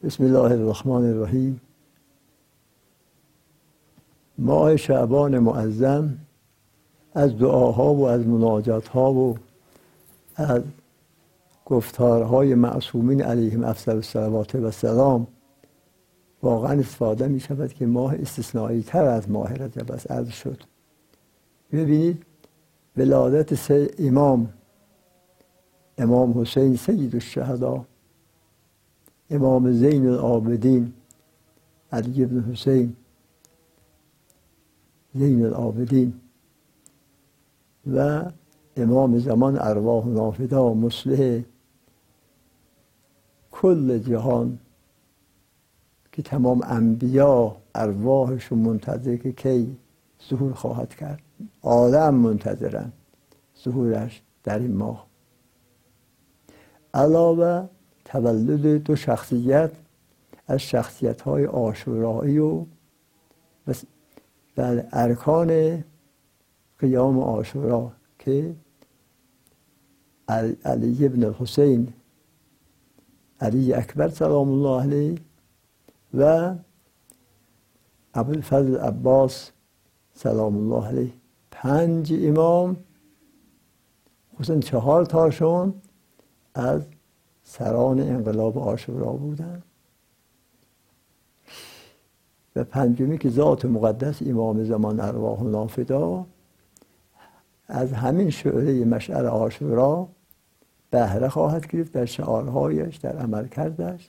بسم الله الرحمن الرحیم. ماه شعبان معظم از دعاها و از مناجاتها و از گفتارهای معصومین علیهم افضل الصلوات و السلام واقعا استفاده می شود که ماه استثنایی تر از ماه رجب است. عرض شد ببینید ولادت سه امام حسین سید الشهدا، امام زین العابدین علی بن حسین زین العابدین و امام زمان ارواح نافدا مصلح کل جهان که تمام انبیا ارواحشون منتظر که کی ظهور خواهد کرد، عالم منتظرن ظهورش در این ماه. علاوه تولد دو شخصیت از شخصیت‌های عاشورایی و در ارکان قیام عاشورا که علی بن الحسین علی اکبر سلام الله علیه و ابوالفضل عباس سلام الله علیه، 5 امام، خصوصا 4 تاشون از سران انقلاب عاشورا بودن و 5می که ذات مقدس امام زمان ارواح نافدا از همین شعله مشعل عاشورا بهره خواهد گرفت در شعارهایش، در عملکردش،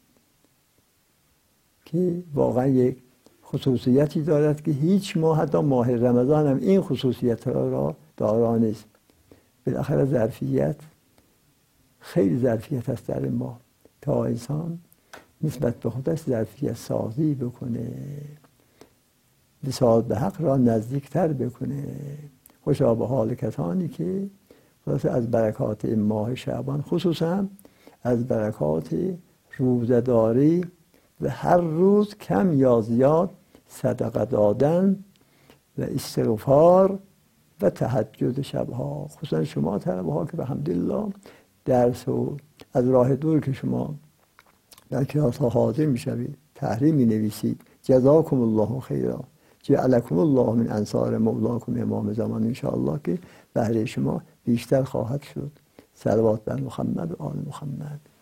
که واقعا یک خصوصیتی دارد که هیچ ماه، حتی ماه رمضان هم این خصوصیت را دارا نیست. بالاخره ظرفیت، خیلی ظرفیت هست در این ماه تا انسان نسبت به خودش ظرفیت سازی بکنه، وصال به حق را نزدیکتر بکنه. خوشا به حال کسانی که خلاصه از برکات این ماه شعبان، خصوصا از برکات روزه‌داری و هر روز کم یا زیاد صدقه دادن و استغفار و تهجد شبها، خصوصا شما طلبه ها که به الحمدلله درس و از راه دور که شما در کلاس ها حاضر میشوید، تحریم می نویسید، جزاکم الله خیرا، جعلکم الله من انصار مولاکم امام زمان، انشاءالله که بهره شما بیشتر خواهد شد. صلوات بر محمد و آل محمد.